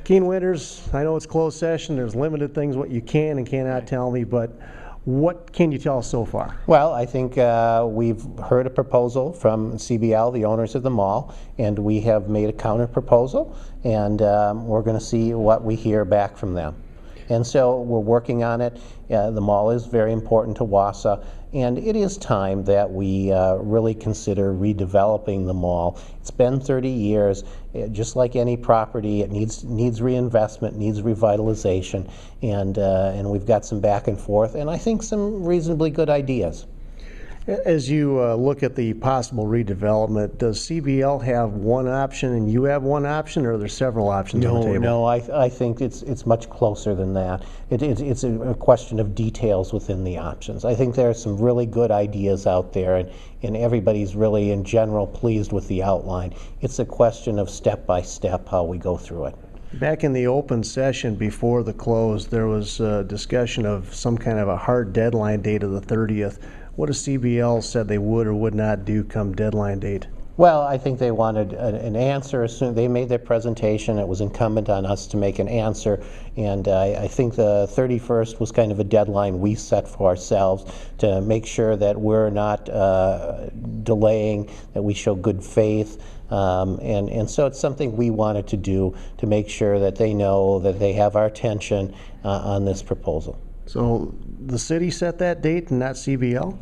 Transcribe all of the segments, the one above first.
Keen Winters, I know it's closed session, there's limited things what you can and cannot tell me, but what can you tell us so far? Well, I think we've heard a proposal from CBL, the owners of the mall, and we have made a counter proposal, and we're going to see what we hear back from them. And so we're working on it. The mall is very important to Wausau, and it is time that we really consider redeveloping the mall. It's been 30 years. Just like any property, it needs reinvestment, needs revitalization, and we've got some back and forth, and I think some reasonably good ideas. As you look at the possible redevelopment, does CBL have one option and you have one option, or are there several options on the table? No, I think it's much closer than that. It's a question of details within the options. I think there are some really good ideas out there, and everybody's really, in general, pleased with the outline. It's a question of step by step how we go through it. Back in the open session before the close, there was discussion of some kind of a hard deadline date of the 30th. What has CBL said they would or would not do come deadline date? Well, I think they wanted an answer as soon as they made their presentation. It was incumbent on us to make an answer, and I think the 31st was kind of a deadline we set for ourselves to make sure that we're not delaying, that we show good faith, and so it's something we wanted to do to make sure that they know that they have our attention on this proposal. So the city set that date and not CBL?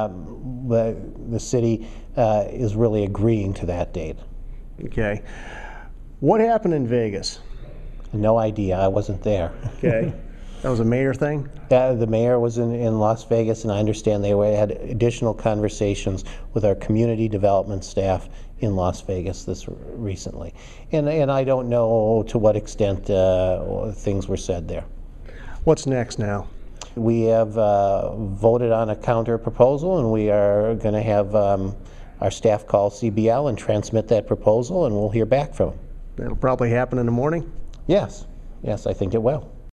The city is really agreeing to that date. Okay. What happened in Vegas? No idea. I wasn't there. Okay. That was a mayor thing? The mayor was in Las Vegas, and I understand they had additional conversations with our community development staff in Las Vegas recently. And I don't know to what extent things were said there. What's next now? We have voted on a counter proposal, and we are going to have our staff call CBL and transmit that proposal, and we'll hear back from them. That'll probably happen in the morning? Yes, I think it will.